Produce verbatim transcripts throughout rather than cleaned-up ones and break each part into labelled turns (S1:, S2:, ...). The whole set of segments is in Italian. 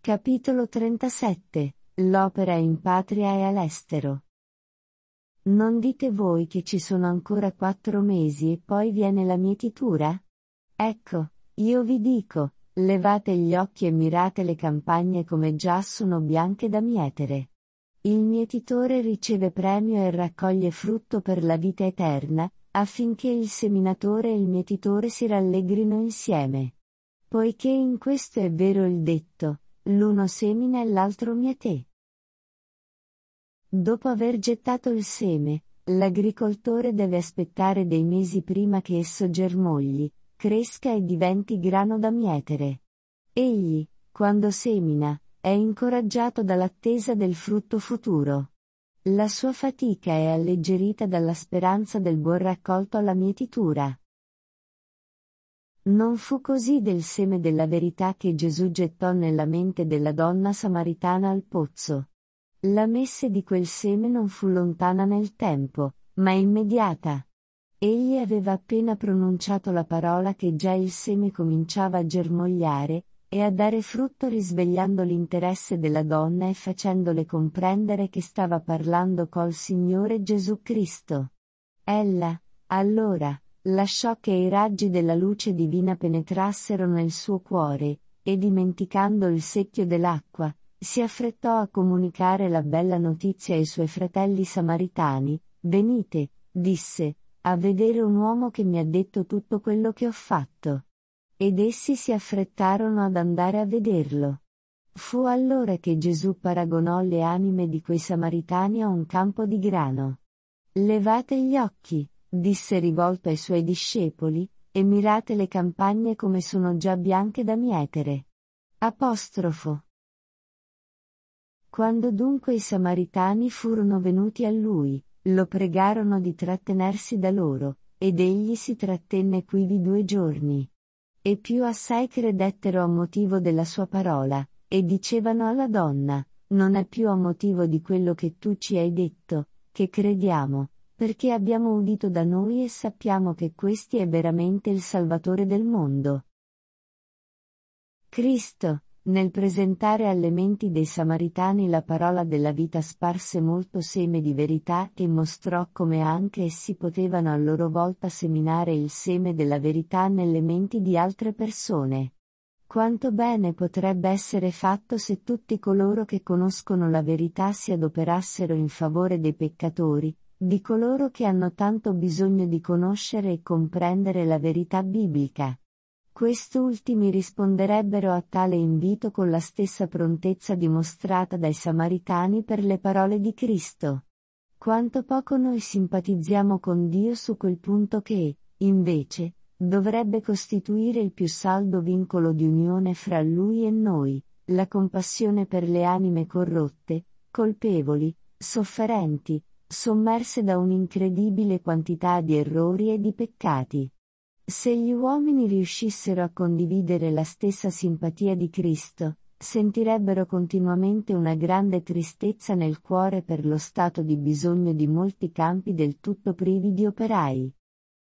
S1: Capitolo trentasette. L'opera in patria e all'estero. Non dite voi che ci sono ancora quattro mesi e poi viene la mietitura? Ecco, io vi dico, levate gli occhi e mirate le campagne come già sono bianche da mietere. Il mietitore riceve premio e raccoglie frutto per la vita eterna, affinché il seminatore e il mietitore si rallegrino insieme. Poiché in questo è vero il detto, l'uno semina e l'altro mietè. Dopo aver gettato il seme, l'agricoltore deve aspettare dei mesi prima che esso germogli, cresca e diventi grano da mietere. Egli, quando semina, è incoraggiato dall'attesa del frutto futuro. La sua fatica è alleggerita dalla speranza del buon raccolto alla mietitura. Non fu così del seme della verità che Gesù gettò nella mente della donna samaritana al pozzo. La messe di quel seme non fu lontana nel tempo, ma immediata. Egli aveva appena pronunciato la parola che già il seme cominciava a germogliare, e a dare frutto risvegliando l'interesse della donna e facendole comprendere che stava parlando col Signore Gesù Cristo. Ella, allora, lasciò che i raggi della luce divina penetrassero nel suo cuore, e dimenticando il secchio dell'acqua, si affrettò a comunicare la bella notizia ai suoi fratelli samaritani. Venite, disse, a vedere un uomo che mi ha detto tutto quello che ho fatto. Ed essi si affrettarono ad andare a vederlo. Fu allora che Gesù paragonò le anime di quei samaritani a un campo di grano. Levate gli occhi, disse rivolto ai suoi discepoli, e mirate le campagne come sono già bianche da mietere. Apostrofo. Quando dunque i samaritani furono venuti a lui, lo pregarono di trattenersi da loro, ed egli si trattenne quivi due giorni. E più assai credettero a motivo della sua parola, e dicevano alla donna, non è più a motivo di quello che tu ci hai detto, che crediamo, perché abbiamo udito da noi e sappiamo che questi è veramente il Salvatore del mondo. Cristo, nel presentare alle menti dei Samaritani la parola della vita, sparse molto seme di verità e mostrò come anche essi potevano a loro volta seminare il seme della verità nelle menti di altre persone. Quanto bene potrebbe essere fatto se tutti coloro che conoscono la verità si adoperassero in favore dei peccatori, di coloro che hanno tanto bisogno di conoscere e comprendere la verità biblica. Quest'ultimi risponderebbero a tale invito con la stessa prontezza dimostrata dai Samaritani per le parole di Cristo. Quanto poco noi simpatizziamo con Dio su quel punto che, invece, dovrebbe costituire il più saldo vincolo di unione fra Lui e noi, la compassione per le anime corrotte, colpevoli, sofferenti, sommerse da un'incredibile quantità di errori e di peccati. Se gli uomini riuscissero a condividere la stessa simpatia di Cristo, sentirebbero continuamente una grande tristezza nel cuore per lo stato di bisogno di molti campi del tutto privi di operai.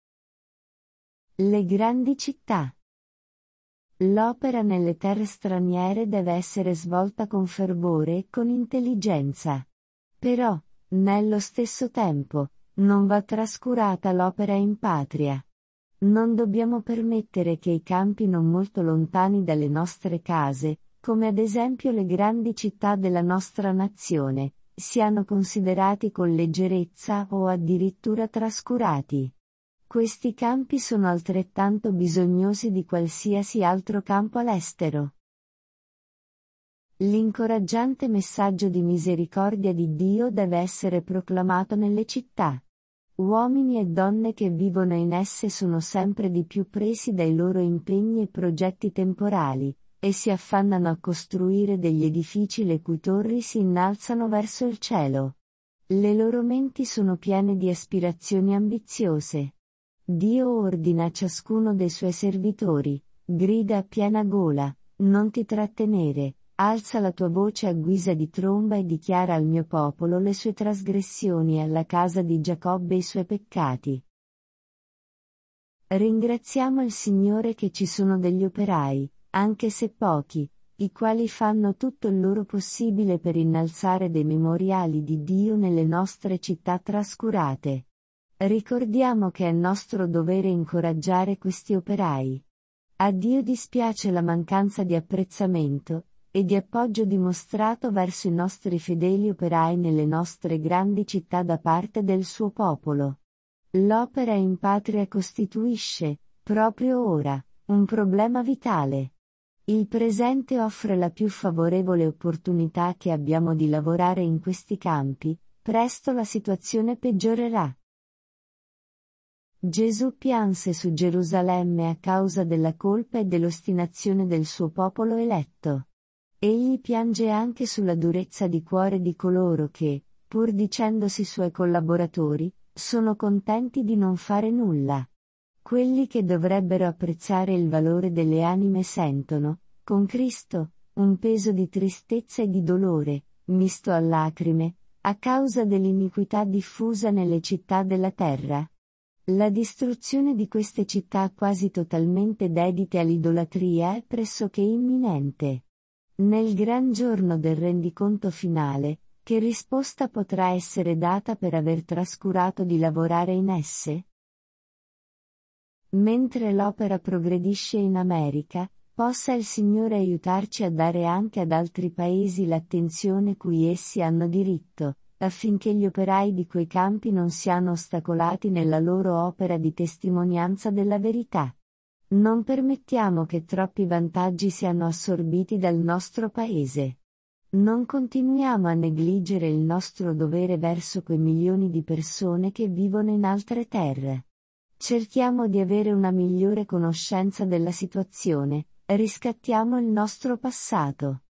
S1: Le grandi città. L'opera nelle terre straniere deve essere svolta con fervore e con intelligenza. Però, nello stesso tempo, non va trascurata l'opera in patria. Non dobbiamo permettere che i campi non molto lontani dalle nostre case, come ad esempio le grandi città della nostra nazione, siano considerati con leggerezza o addirittura trascurati. Questi campi sono altrettanto bisognosi di qualsiasi altro campo all'estero. L'incoraggiante messaggio di misericordia di Dio deve essere proclamato nelle città. Uomini e donne che vivono in esse sono sempre di più presi dai loro impegni e progetti temporali, e si affannano a costruire degli edifici le cui torri si innalzano verso il cielo. Le loro menti sono piene di aspirazioni ambiziose. Dio ordina a ciascuno dei suoi servitori, grida a piena gola, non ti trattenere, alza la tua voce a guisa di tromba e dichiara al mio popolo le sue trasgressioni e alla casa di Giacobbe i suoi peccati. Ringraziamo il Signore che ci sono degli operai, anche se pochi, i quali fanno tutto il loro possibile per innalzare dei memoriali di Dio nelle nostre città trascurate. Ricordiamo che è nostro dovere incoraggiare questi operai. A Dio dispiace la mancanza di apprezzamento e di appoggio dimostrato verso i nostri fedeli operai nelle nostre grandi città da parte del suo popolo. L'opera in patria costituisce, proprio ora, un problema vitale. Il presente offre la più favorevole opportunità che abbiamo di lavorare in questi campi, presto la situazione peggiorerà. Gesù pianse su Gerusalemme a causa della colpa e dell'ostinazione del suo popolo eletto. Egli piange anche sulla durezza di cuore di coloro che, pur dicendosi suoi collaboratori, sono contenti di non fare nulla. Quelli che dovrebbero apprezzare il valore delle anime sentono, con Cristo, un peso di tristezza e di dolore, misto a lacrime, a causa dell'iniquità diffusa nelle città della terra. La distruzione di queste città quasi totalmente dedite all'idolatria è pressoché imminente. Nel gran giorno del rendiconto finale, che risposta potrà essere data per aver trascurato di lavorare in esse? Mentre l'opera progredisce in America, possa il Signore aiutarci a dare anche ad altri paesi l'attenzione cui essi hanno diritto, affinché gli operai di quei campi non siano ostacolati nella loro opera di testimonianza della verità. Non permettiamo che troppi vantaggi siano assorbiti dal nostro paese. Non continuiamo a negligere il nostro dovere verso quei milioni di persone che vivono in altre terre. Cerchiamo di avere una migliore conoscenza della situazione, riscattiamo il nostro passato.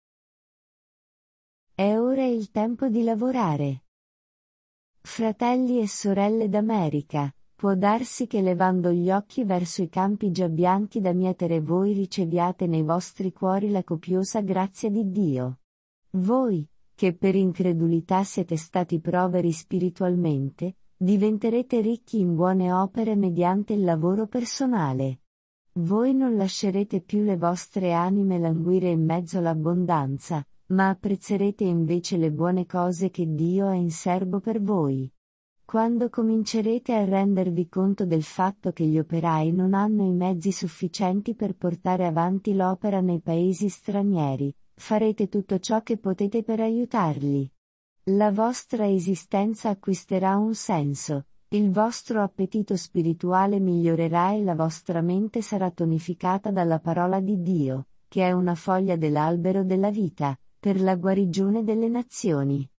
S1: È ora il tempo di lavorare. Fratelli e sorelle d'America, può darsi che levando gli occhi verso i campi già bianchi da mietere voi riceviate nei vostri cuori la copiosa grazia di Dio. Voi, che per incredulità siete stati poveri spiritualmente, diventerete ricchi in buone opere mediante il lavoro personale. Voi non lascerete più le vostre anime languire in mezzo all'abbondanza, ma apprezzerete invece le buone cose che Dio ha in serbo per voi. Quando comincerete a rendervi conto del fatto che gli operai non hanno i mezzi sufficienti per portare avanti l'opera nei paesi stranieri, farete tutto ciò che potete per aiutarli. La vostra esistenza acquisterà un senso, il vostro appetito spirituale migliorerà e la vostra mente sarà tonificata dalla parola di Dio, che è una foglia dell'albero della vita, per la guarigione delle nazioni.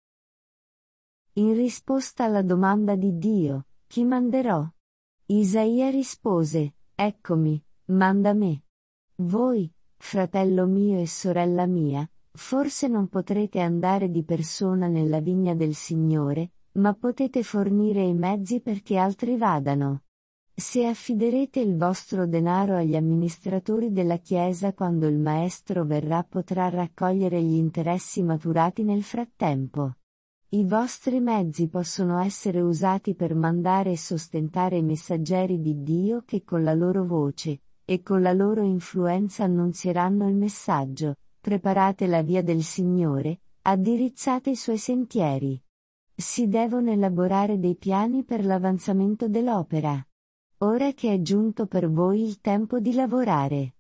S1: In risposta alla domanda di Dio, chi manderò? Isaia rispose, eccomi, manda me. Voi, fratello mio e sorella mia, forse non potrete andare di persona nella vigna del Signore, ma potete fornire i mezzi perché altri vadano. Se affiderete il vostro denaro agli amministratori della Chiesa quando il Maestro verrà potrà raccogliere gli interessi maturati nel frattempo. I vostri mezzi possono essere usati per mandare e sostentare i messaggeri di Dio che con la loro voce, e con la loro influenza annunzieranno il messaggio, preparate la via del Signore, addirizzate i suoi sentieri. Si devono elaborare dei piani per l'avanzamento dell'opera. Ora che è giunto per voi il tempo di lavorare.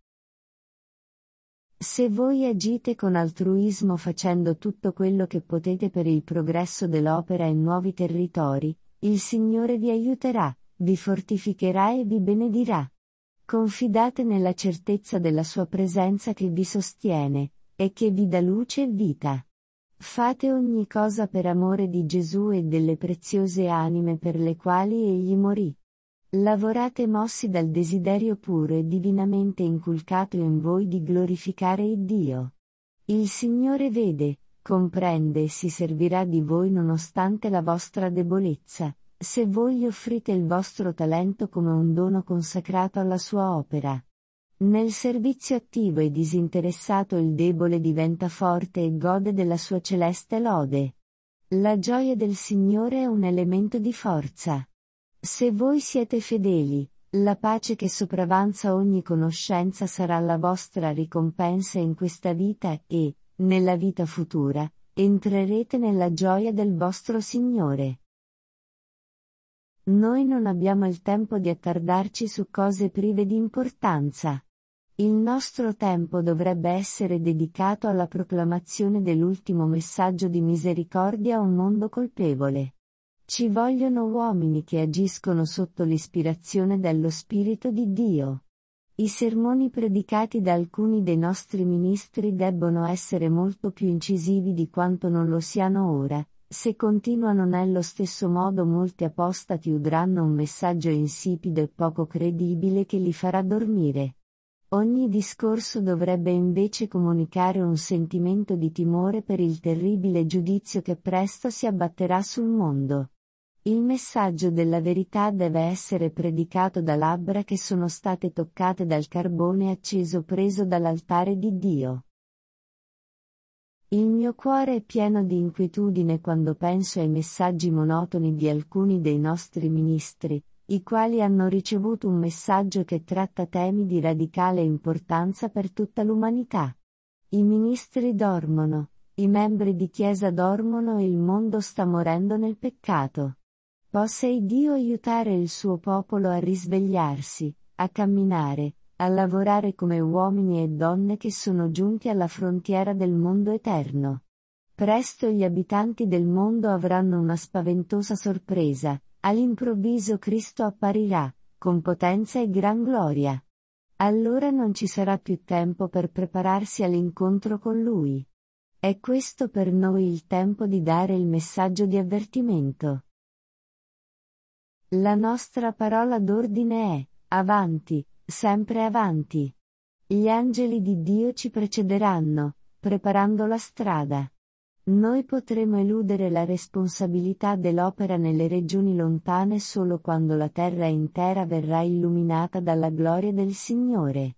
S1: Se voi agite con altruismo facendo tutto quello che potete per il progresso dell'opera in nuovi territori, il Signore vi aiuterà, vi fortificherà e vi benedirà. Confidate nella certezza della sua presenza che vi sostiene, e che vi dà luce e vita. Fate ogni cosa per amore di Gesù e delle preziose anime per le quali egli morì. Lavorate mossi dal desiderio puro e divinamente inculcato in voi di glorificare il Dio. Il Signore vede, comprende e si servirà di voi nonostante la vostra debolezza, se voi gli offrite il vostro talento come un dono consacrato alla sua opera. Nel servizio attivo e disinteressato il debole diventa forte e gode della sua celeste lode. La gioia del Signore è un elemento di forza. Se voi siete fedeli, La pace che sopravanza ogni conoscenza sarà la vostra ricompensa in questa vita e, nella vita futura, entrerete nella gioia del vostro Signore. Noi non abbiamo il tempo di attardarci su cose prive di importanza. Il nostro tempo dovrebbe essere dedicato alla proclamazione dell'ultimo messaggio di misericordia a un mondo colpevole. Ci vogliono uomini che agiscono sotto l'ispirazione dello Spirito di Dio. I sermoni predicati da alcuni dei nostri ministri debbono essere molto più incisivi di quanto non lo siano ora. Se continuano nello stesso modo, molti apostati udranno un messaggio insipido e poco credibile che li farà dormire. Ogni discorso dovrebbe invece comunicare un sentimento di timore per il terribile giudizio che presto si abbatterà sul mondo. Il messaggio della verità deve essere predicato da labbra che sono state toccate dal carbone acceso preso dall'altare di Dio. Il mio cuore è pieno di inquietudine quando penso ai messaggi monotoni di alcuni dei nostri ministri, i quali hanno ricevuto un messaggio che tratta temi di radicale importanza per tutta l'umanità. I ministri dormono, i membri di Chiesa dormono e il mondo sta morendo nel peccato. Possa Dio aiutare il suo popolo a risvegliarsi, a camminare, a lavorare come uomini e donne che sono giunti alla frontiera del mondo eterno. Presto gli abitanti del mondo avranno una spaventosa sorpresa, all'improvviso Cristo apparirà, con potenza e gran gloria. Allora non ci sarà più tempo per prepararsi all'incontro con Lui. È questo per noi il tempo di dare il messaggio di avvertimento. La nostra parola d'ordine è: avanti, sempre avanti. Gli angeli di Dio ci precederanno, preparando la strada. Noi potremo eludere la responsabilità dell'opera nelle regioni lontane solo quando la terra intera verrà illuminata dalla gloria del Signore.